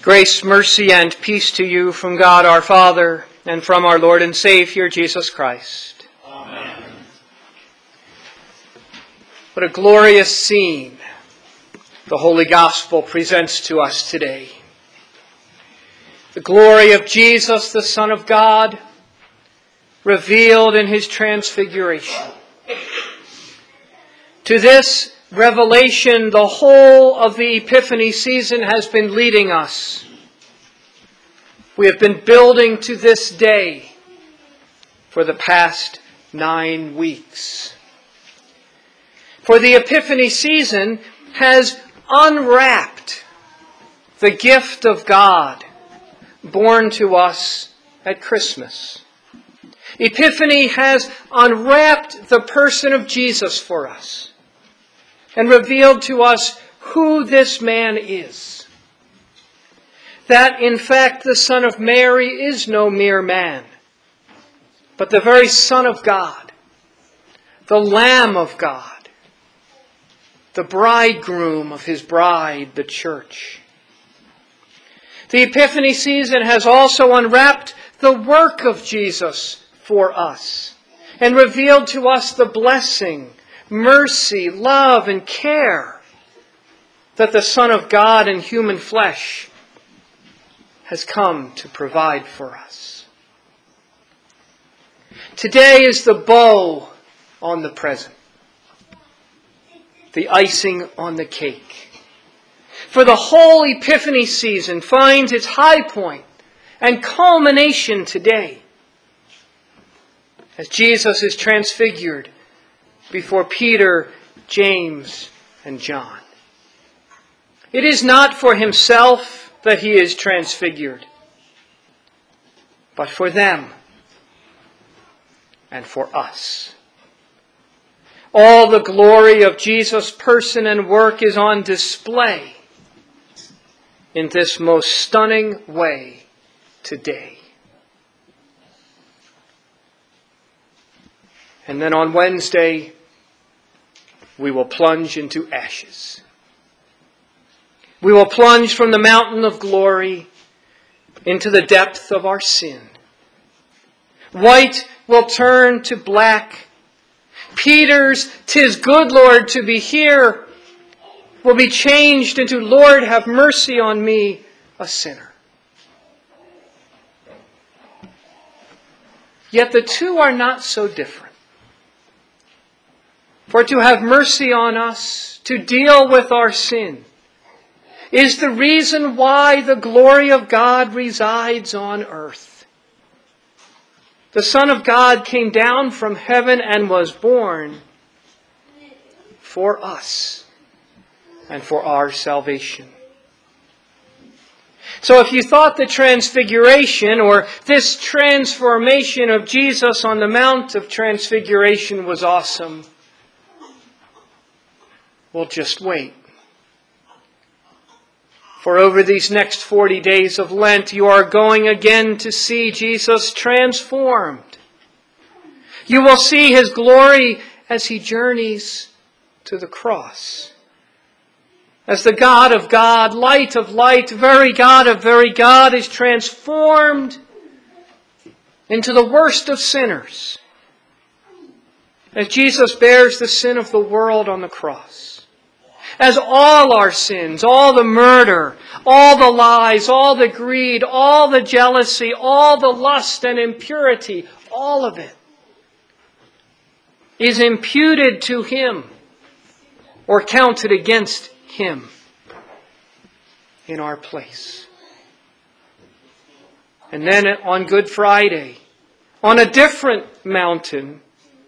Grace, mercy, and peace to you from God our Father and from our Lord and Savior, Jesus Christ. Amen. What a glorious scene the Holy Gospel presents to us today. The glory of Jesus, the Son of God, revealed in his transfiguration. To this revelation, the whole of the Epiphany season has been leading us. We have been building to this day for the past 9 weeks. For the Epiphany season has unwrapped the gift of God born to us at Christmas. Epiphany has unwrapped the person of Jesus for us and revealed to us who this man is. That, in fact, the Son of Mary is no mere man, but the very Son of God, the Lamb of God, the bridegroom of his bride, the church. The Epiphany season has also unwrapped the work of Jesus for us and revealed to us the blessing, mercy, love, and care that the Son of God in human flesh has come to provide for us. Today is the bow on the present, the icing on the cake. For the whole Epiphany season finds its high point and culmination today as Jesus is transfigured before Peter, James, and John. It is not for himself that he is transfigured, but for them and for us. All the glory of Jesus' person and work is on display in this most stunning way today. And then on Wednesday, we will plunge into ashes. We will plunge from the mountain of glory into the depth of our sin. White will turn to black. Peter's "'Tis good, Lord, to be here" will be changed into "Lord, have mercy on me, a sinner." Yet the two are not so different. For to have mercy on us, to deal with our sin, is the reason why the glory of God resides on earth. The Son of God came down from heaven and was born for us and for our salvation. So if you thought the transfiguration or this transformation of Jesus on the Mount of Transfiguration was awesome, well, just wait. For over these next 40 days of Lent, you are going again to see Jesus transformed. You will see his glory as he journeys to the cross. As the God of God, light of light, very God of very God is transformed into the worst of sinners. As Jesus bears the sin of the world on the cross. As all our sins, all the murder, all the lies, all the greed, all the jealousy, all the lust and impurity, all of it is imputed to him or counted against him in our place. And then on Good Friday, on a different mountain,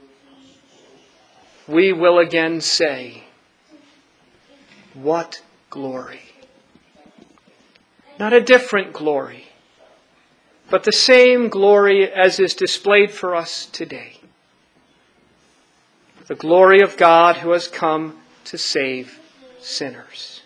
we will again say, what glory! Not a different glory, but the same glory as is displayed for us today. The glory of God who has come to save sinners.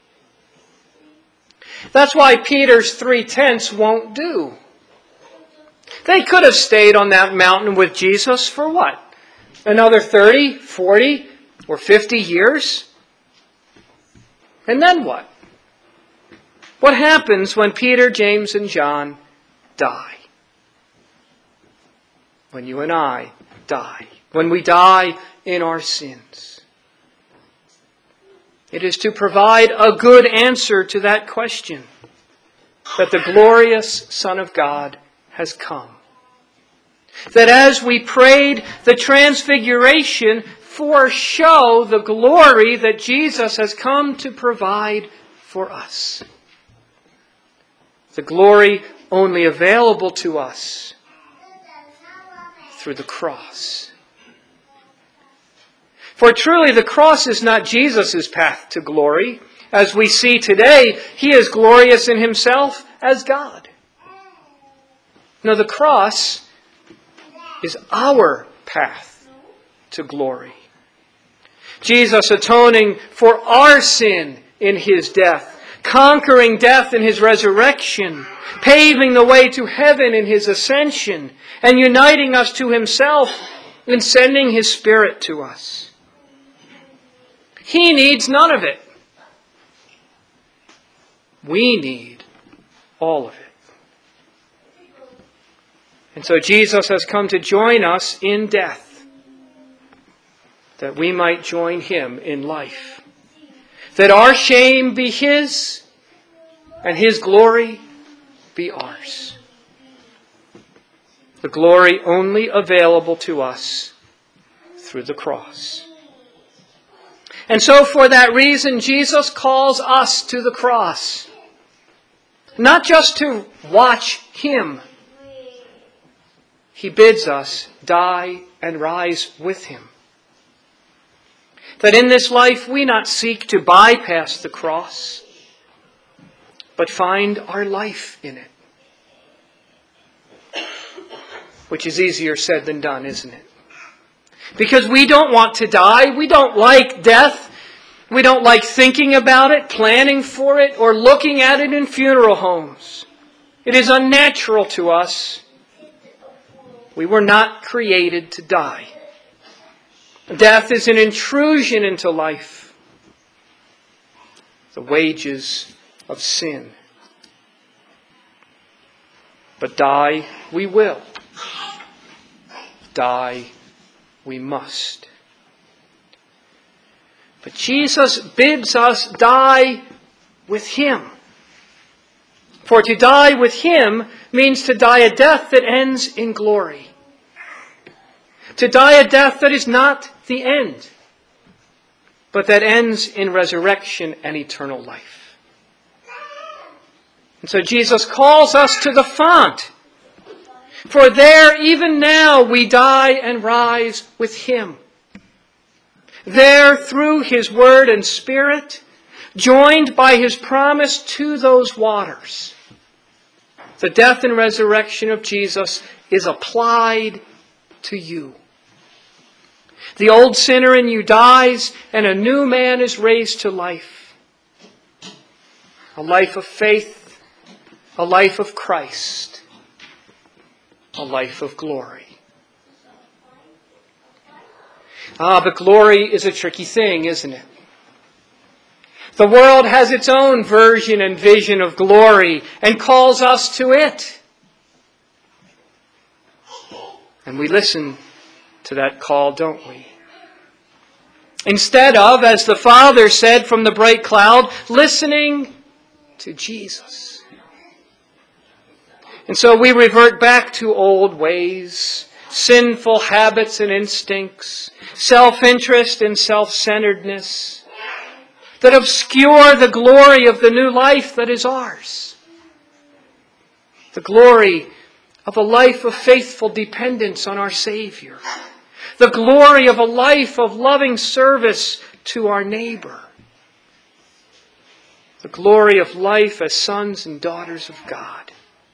That's why Peter's 3 tents won't do. They could have stayed on that mountain with Jesus for what? Another 30, 40, or 50 years? And then what? What happens when Peter, James, and John die? When you and I die. When we die in our sins. It is to provide a good answer to that question that the glorious Son of God has come. That as we prayed the Transfiguration foreshow the glory that Jesus has come to provide for us. The glory only available to us through the cross. For truly the cross is not Jesus' path to glory. As we see today, He is glorious in Himself as God. No, the cross is our path to glory. Jesus atoning for our sin in His death, conquering death in His resurrection, paving the way to heaven in His ascension, and uniting us to Himself in sending His Spirit to us. He needs none of it. We need all of it. And so Jesus has come to join us in death, that we might join Him in life. That our shame be His, and His glory be ours. The glory only available to us through the cross. And so for that reason, Jesus calls us to the cross. Not just to watch Him. He bids us die and rise with Him. That in this life we not seek to bypass the cross, but find our life in it. Which is easier said than done, isn't it? Because we don't want to die. We don't like death. We don't like thinking about it, planning for it, or looking at it in funeral homes. It is unnatural to us. We were not created to die. Death is an intrusion into life. The wages of sin. But die we will. Die we must. But Jesus bids us die with Him. For to die with Him means to die a death that ends in glory. To die a death that is not the end, but that ends in resurrection and eternal life. And so Jesus calls us to the font. For there, even now, we die and rise with Him. There, through His Word and Spirit, joined by His promise to those waters, the death and resurrection of Jesus is applied to you. The old sinner in you dies, and a new man is raised to life. A life of faith, a life of Christ, a life of glory. But glory is a tricky thing, isn't it? The world has its own version and vision of glory and calls us to it. And we listen to that call, don't we? Instead of, as the Father said from the bright cloud, listening to Jesus. And so we revert back to old ways, sinful habits and instincts, self-interest and self-centeredness that obscure the glory of the new life that is ours. The glory of a life of faithful dependence on our Savior. The glory of a life of loving service to our neighbor. The glory of life as sons and daughters of God.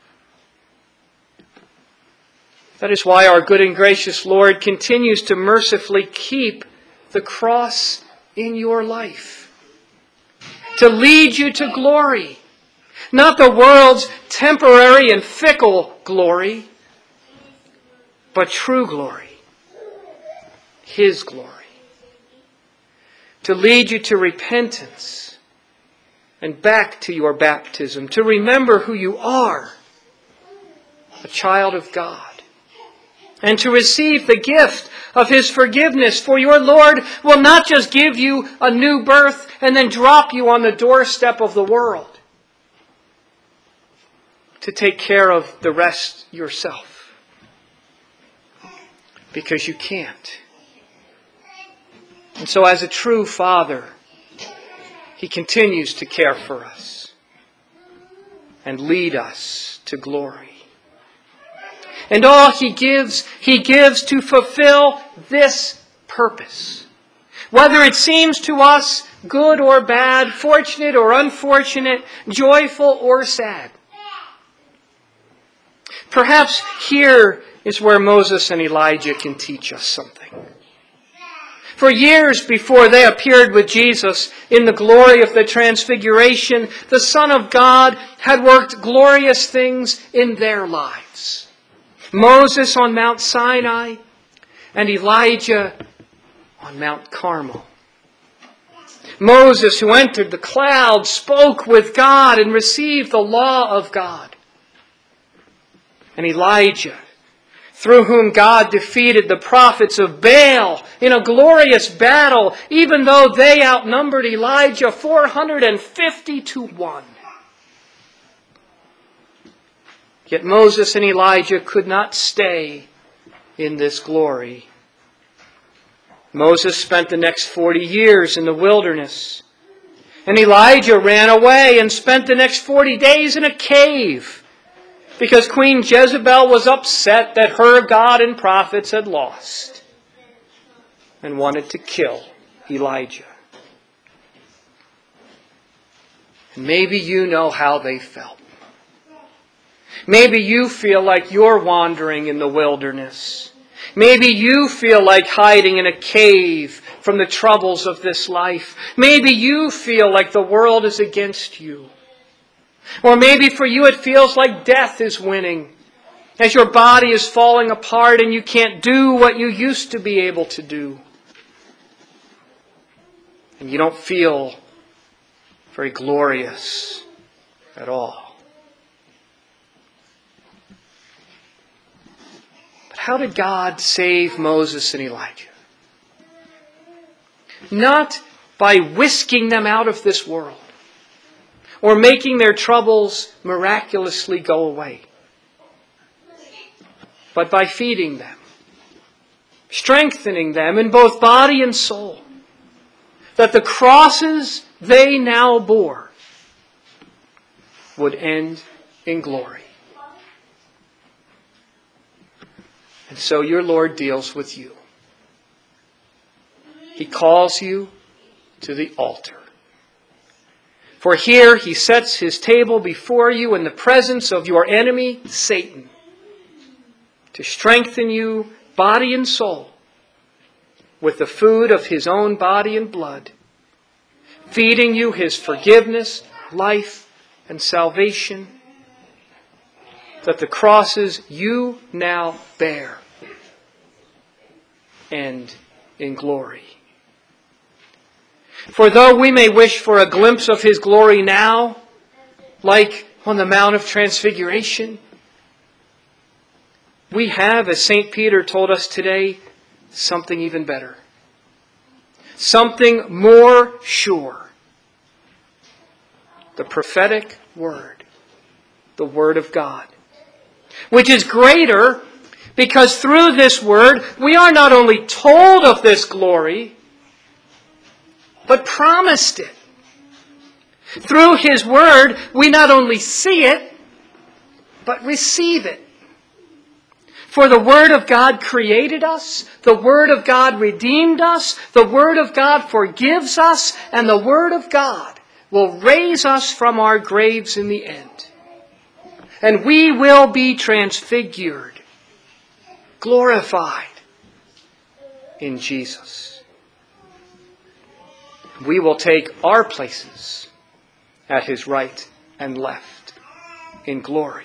That is why our good and gracious Lord continues to mercifully keep the cross in your life. To lead you to glory. Not the world's temporary and fickle glory, but true glory. His glory. To lead you to repentance and back to your baptism, to remember who you are, a child of God, and to receive the gift of His forgiveness. For your Lord will not just give you a new birth and then drop you on the doorstep of the world to take care of the rest yourself, because you can't. And so as a true Father, He continues to care for us and lead us to glory. And all He gives to fulfill this purpose. Whether it seems to us good or bad, fortunate or unfortunate, joyful or sad. Perhaps here is where Moses and Elijah can teach us something. For years before they appeared with Jesus in the glory of the Transfiguration, the Son of God had worked glorious things in their lives. Moses on Mount Sinai and Elijah on Mount Carmel. Moses, who entered the cloud, spoke with God and received the law of God. And Elijah, through whom God defeated the prophets of Baal in a glorious battle, even though they outnumbered Elijah 450 to 1. Yet Moses and Elijah could not stay in this glory. Moses spent the next 40 years in the wilderness, and Elijah ran away and spent the next 40 days in a cave, because Queen Jezebel was upset that her God and prophets had lost and wanted to kill Elijah. And maybe you know how they felt. Maybe you feel like you're wandering in the wilderness. Maybe you feel like hiding in a cave from the troubles of this life. Maybe you feel like the world is against you. Or maybe for you it feels like death is winning as your body is falling apart and you can't do what you used to be able to do. And you don't feel very glorious at all. But how did God save Moses and Elijah? Not by whisking them out of this world, or making their troubles miraculously go away, but by feeding them, strengthening them in both body and soul, that the crosses they now bore would end in glory. And so your Lord deals with you. He calls you to the altar. For here He sets His table before you in the presence of your enemy, Satan, to strengthen you, body and soul, with the food of His own body and blood, feeding you His forgiveness, life, and salvation, that the crosses you now bear end in glory. For though we may wish for a glimpse of His glory now, like on the Mount of Transfiguration, we have, as St. Peter told us today, something even better. Something more sure. The prophetic word. The Word of God. Which is greater because through this word we are not only told of this glory, but promised it. Through His word we not only see it, but receive it. For the Word of God created us, the Word of God redeemed us, the Word of God forgives us, and the Word of God will raise us from our graves in the end. And we will be transfigured, glorified in Jesus. We will take our places at His right and left in glory.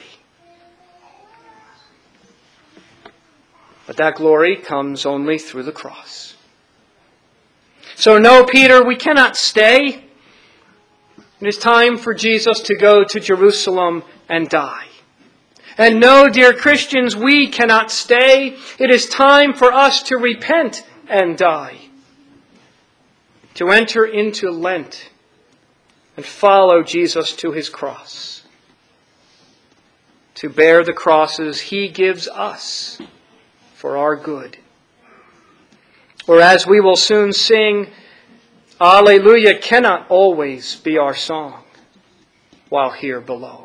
But that glory comes only through the cross. So no, Peter, we cannot stay. It is time for Jesus to go to Jerusalem and die. And no, dear Christians, we cannot stay. It is time for us to repent and die. To enter into Lent and follow Jesus to his cross. To bear the crosses he gives us for our good. Or as we will soon sing, Alleluia cannot always be our song while here below.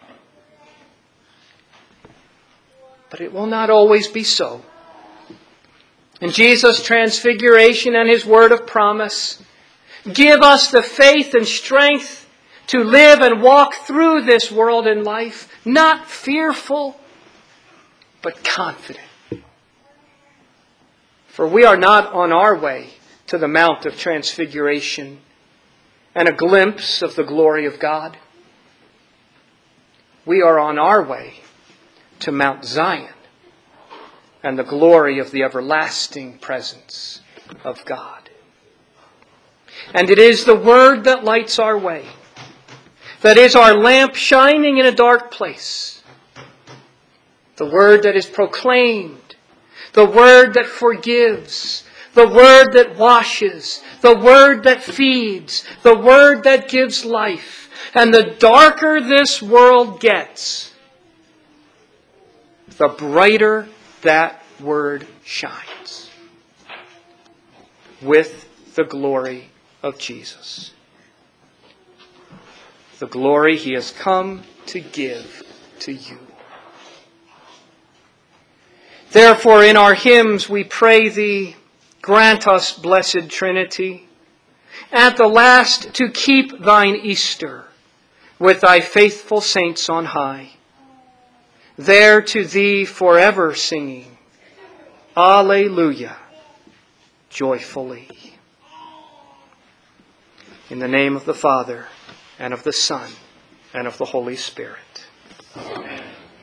But it will not always be so. In Jesus' transfiguration and his word of promise, give us the faith and strength to live and walk through this world and life, not fearful, but confident. For we are not on our way to the Mount of Transfiguration and a glimpse of the glory of God. We are on our way to Mount Zion and the glory of the everlasting presence of God. And it is the Word that lights our way, that is our lamp shining in a dark place. The Word that is proclaimed, the Word that forgives, the Word that washes, the Word that feeds, the Word that gives life. And the darker this world gets, the brighter that Word shines with the glory of Jesus. The glory he has come to give to you. Therefore, in our hymns we pray thee, grant us, blessed Trinity, at the last to keep thine Easter with thy faithful saints on high, there to thee forever singing, Alleluia, joyfully. In the name of the Father, and of the Son, and of the Holy Spirit. Amen.